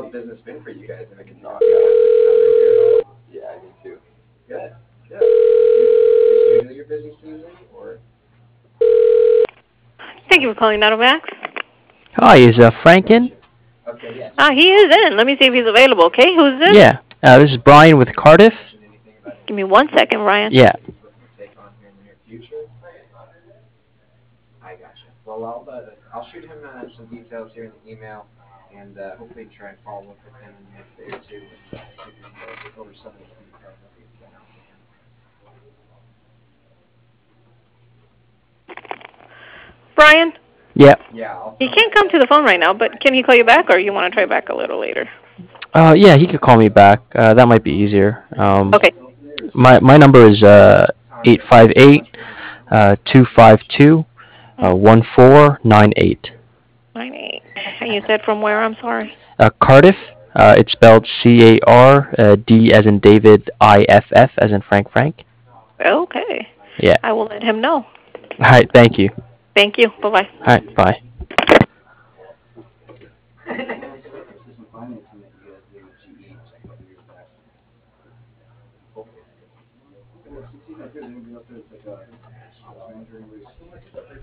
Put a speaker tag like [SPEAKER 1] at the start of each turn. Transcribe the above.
[SPEAKER 1] business been for you guys? If I could
[SPEAKER 2] Not
[SPEAKER 1] talk about this number here.
[SPEAKER 2] Yeah, me too.
[SPEAKER 1] Good. Good. Is this usually your busy season, or?
[SPEAKER 3] Thank you for calling Automax.
[SPEAKER 4] Hi, is Franken?
[SPEAKER 1] Okay. Yes.
[SPEAKER 3] He is in. Let me see if he's available, okay? Who's this?
[SPEAKER 4] Yeah. This is Brian with Cardiff.
[SPEAKER 1] Mention anything about any
[SPEAKER 3] Give me 1 second, Ryan.
[SPEAKER 4] Yeah.
[SPEAKER 1] he's looking to take on here in the near future? I gotcha. Well, I'll shoot him some details here in the email, and hopefully try and follow up with him in the next day or two, and see if we can go over some of those details that we had sent out to him.
[SPEAKER 3] Brian,
[SPEAKER 4] Yeah.
[SPEAKER 1] Yeah, I'll
[SPEAKER 3] he
[SPEAKER 1] tell him
[SPEAKER 3] can't
[SPEAKER 1] that.
[SPEAKER 3] come to the phone right now, but can he call you back, or you want to try back a little later?
[SPEAKER 4] Yeah, he could call me back. That might be easier.
[SPEAKER 3] Okay.
[SPEAKER 4] My number is 858 252 1498.
[SPEAKER 3] 98. And you said from where? I'm sorry.
[SPEAKER 4] Cardiff. It's spelled CARD as in David, IFF as in Frank Frank.
[SPEAKER 3] Okay.
[SPEAKER 4] Yeah.
[SPEAKER 3] I will let him know.
[SPEAKER 4] All right. Thank you.
[SPEAKER 3] Thank you. Bye-bye.
[SPEAKER 4] All right. Bye.
[SPEAKER 1] Some financing that you guys did with GE a couple years back. Hopefully. Since he's not here, is anybody else there that's like a ops manager? Anybody's